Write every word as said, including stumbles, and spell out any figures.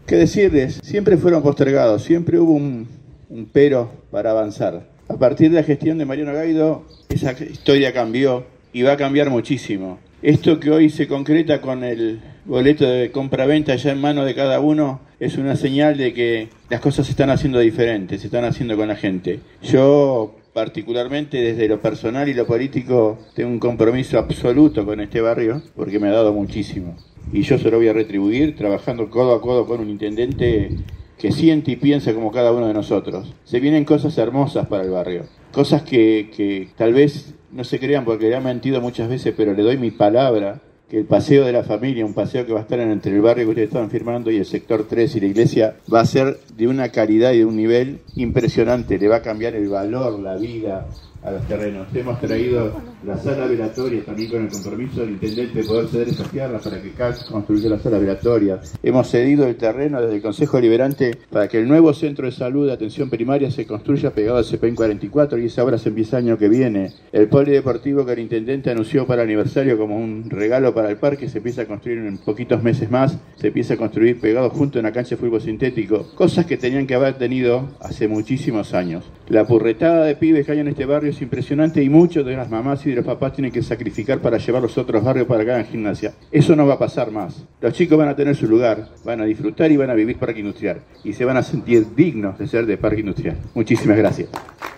¿Qué decirles? Siempre fueron postergados, siempre hubo un, un pero para avanzar. A partir de la gestión de Mariano Gaido, esa historia cambió y va a cambiar muchísimo. Esto que hoy se concreta con el boleto de compra-venta ya en manos de cada uno es una señal de que las cosas se están haciendo diferentes, se están haciendo con la gente. Yo, particularmente desde lo personal y lo político, tengo un compromiso absoluto con este barrio porque me ha dado muchísimo. Y yo se lo voy a retribuir trabajando codo a codo con un intendente que siente y piensa como cada uno de nosotros. Se vienen cosas hermosas para el barrio, cosas que, que tal vez no se crean porque le han mentido muchas veces, pero le doy mi palabra que el paseo de la familia, un paseo que va a estar entre el barrio que ustedes estaban firmando y el sector tres y la iglesia, va a ser de una calidad y de un nivel impresionante. Le va a cambiar el valor, la vida a los terrenos. Hemos traído la sala velatoria también con el compromiso del intendente de poder ceder esas tierras para que C A C construya la sala velatoria. Hemos cedido el terreno desde el Consejo Deliberante para que el nuevo centro de salud de atención primaria se construya pegado al C P E N cuarenta y cuatro y esa obra se empieza el año que viene. El polideportivo que el intendente anunció para el aniversario como un regalo para el parque se empieza a construir en poquitos meses más, se empieza a construir pegado junto a una cancha de fútbol sintético. Cosas que tenían que haber tenido hace muchísimos años. La purretada de pibes que hay en este barrio es impresionante y muchos de las mamás y de los papás tienen que sacrificar para llevar los otros barrios para que hagan gimnasia. Eso no va a pasar más. Los chicos van a tener su lugar, van a disfrutar y van a vivir parque industrial y se van a sentir dignos de ser de parque industrial. Muchísimas gracias.